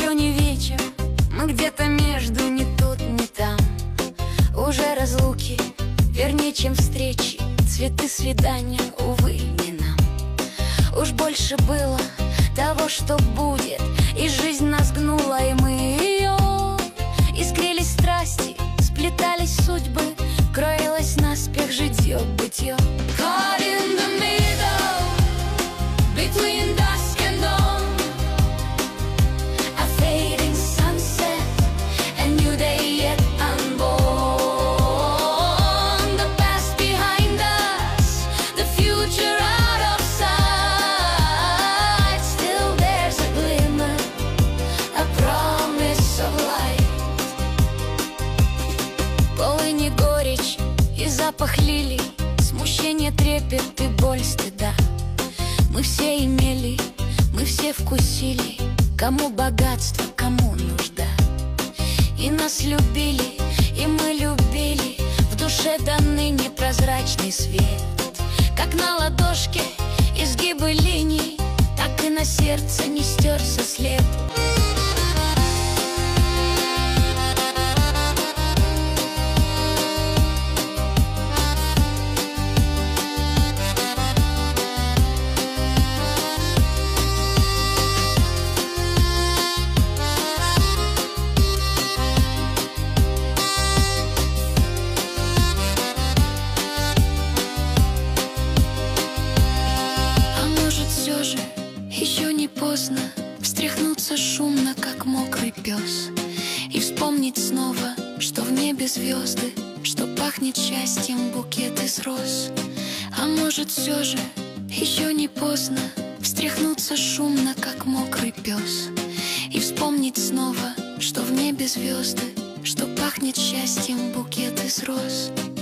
Еще не вечер, мы где-то между, ни тут, ни там. Уже разлуки, вернее, чем встречи, цветы свидания, увы, не нам. Уж больше было того, что будет, и жизнь нас гнула, и мы ее. Искрились страсти, сплетались судьбы, кроилось наспех житье-бытье. Caught in the middle, between dusk and dawn, a fading sunset, a new day yet unborn. The past behind us, the future out of sight. Still there's a glimmer, a promise of light. Полыни горечь и запах лилий, смущение, трепет и боль стыда. Мы все имели, мы все вкусили, кому богатство, кому нужда. И нас любили, и мы любили, в душе данный непрозрачный свет. Как на ладошке изгибы линий, так и на сердце не стерся след. Все же еще не поздно встряхнуться шумно, как мокрый пес, и вспомнить снова, что в небе звезды, что пахнет счастьем букет из роз. А может, все же еще не поздно встряхнуться шумно, как мокрый пес, и вспомнить снова, что в небе звезды, что пахнет счастьем букет из роз.